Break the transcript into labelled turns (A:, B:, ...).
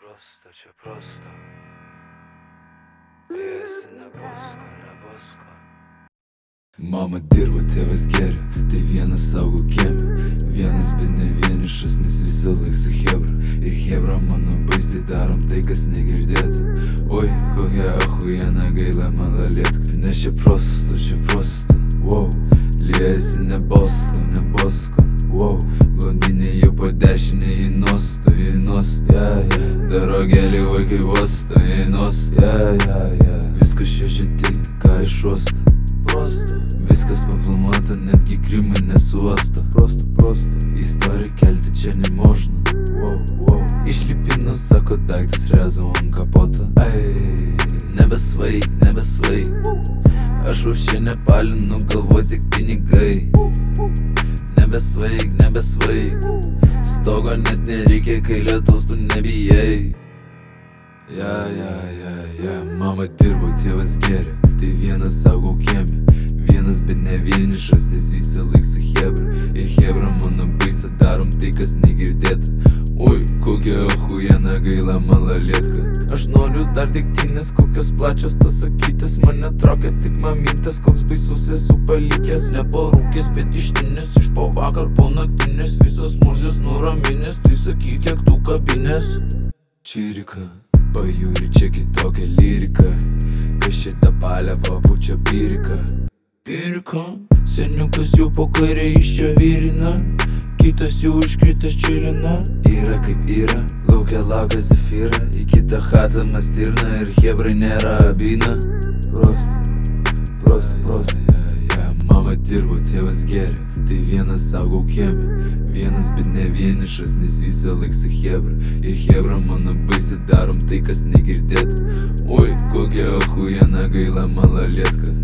A: čia prosto. Jėsi nebusko.
B: Mama dirba, tėvas geria, tai vienas saugo kieme. Vienas, bet ne vienišas, nes visą laik su hebra. Ir hebra mano baisiai darom tai, kas negirdėta. Oi, kokia ahujena gaila malalėtka. Nes čia prosto, wow. Liejasi ne bosko, wow. Blondinė jau po dešinė į nostą, Darogelį vaikai vosto, į nostą, Viskas šešia tik, ką išuosta. Viskas paplanuota, netgi Krymai nesuosta. Prosto, istoriją kelti čia nemožna. Išlipino, sako, daiktus rezo ant kapoto. Nebesvaik, aš už čia nepalinu, galvoj tik pinigai. Nebesvaik, stogo net nereikia, kai lietus tu nebijai. Mama dirbo, tėvas geria, tai vienas saugo kieme. Vienas, bet ne vienišas, nes visą laik su hebra. Ir hebra mano baisa darom tai, kas negirdėta. Oi, kokia ahujena gaila malalėtka. Aš noriu dar degtinės, kokios plačios tas sakytis. Mane traukia tik mamytės, koks baisus esu palikęs. Neparūkęs, bet ištinės, iš po vakar po naktinės. Visos murzės nuraminės, tai sakyk, kiek tu kabinės. Čirika, pajūri čia kitokia lyrika. Kas čia ta paliava, pučia pirika. Seniukas jau po kairė iš čia virina. Kitas jau iškritęs čilina. Yra kaip yra, laukia laukia zafyra. Į kitą chatą mastirna ir hebrai nėra abina. Prosto. Mama dirbo, tėvas geria, tai vienas saugo kieme. Vienas, bet ne vienišas, nes visą laik su hebra. Ir hebra mano baisiai darom tai, kas negirdėta. Oi, kokia ahujena gaila malalėtka.